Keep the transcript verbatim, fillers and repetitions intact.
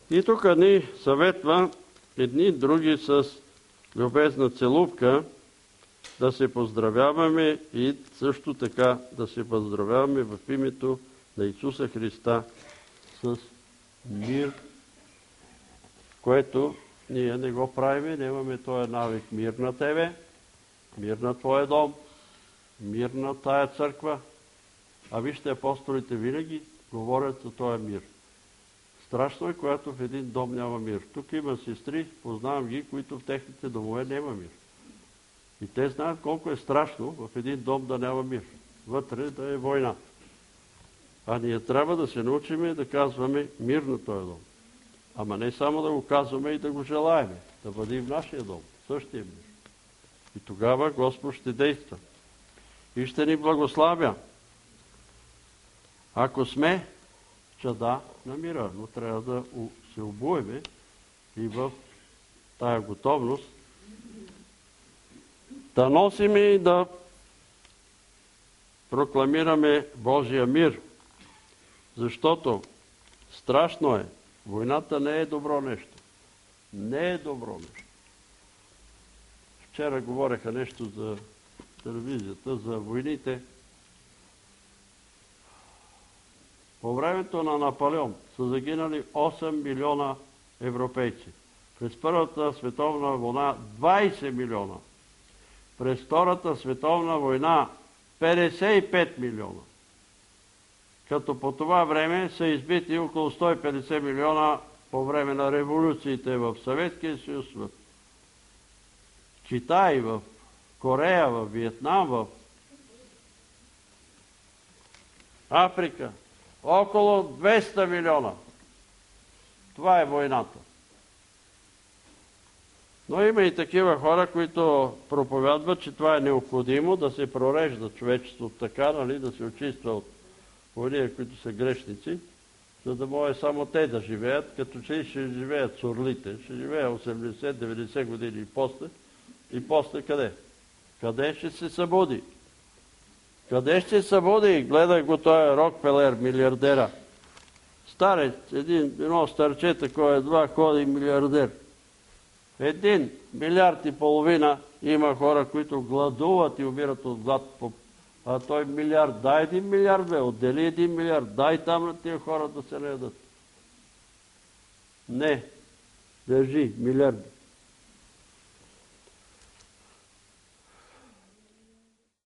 И тук ни съветва едни други с любезна целувка да се поздравяваме и също така да се поздравяваме в името на Исуса Христа с мир, което ние не го правиме, нямаме този навик. Мир на тебе, мир на твоя дом, мир на тая църква. А вижте, апостолите винаги говорят за този мир. Страшно е, когато в един дом няма мир. Тук има сестри, познавам ги, които в техните домове няма мир. И те знаят колко е страшно в един дом да няма мир. Вътре да е война. А ние трябва да се научим да казваме мир на този дом. Ама не само да го казваме и да го желаеме. Да бъде и в нашия дом. Същия мир. И тогава Господ ще действа. И ще ни благославя. Ако сме чада на мира, но трябва да се обуеме и в тая готовност да носим и да прокламираме Божия мир. Защото страшно е. Войната не е добро нещо. Не е добро нещо. Вчера говореха нещо за телевизията, за войните. По времето на Наполеон са загинали осем милиона европейци. През Първата световна война двайсет милиона. През Втората световна война петдесет и пет милиона. Като по това време са избити около сто и петдесет милиона по време на революциите в Съветския съюз, в Китай, в Корея, в Виетнам, в Африка. Около двеста милиона. Това е войната. Но има и такива хора, които проповядват, че това е необходимо да се прорежда човечеството така, нали, да се очиства от ония, които са грешници, за да може само те да живеят, като че ще живеят с орлите. Ще живеят осемдесет-деветдесет години и после. И после къде? Къде ще се събуди? Къде ще се събуди? Гледай го този Рокфелер, милиардера. Старец, един, едно старче, такова едва ходи милиардер. Един милиард и половина има хора, които гладуват и умират от глад. А той милиард, дай един милиард, бе, отдели един милиард, дай там на тия хора да се наедат. Не, държи милиарди.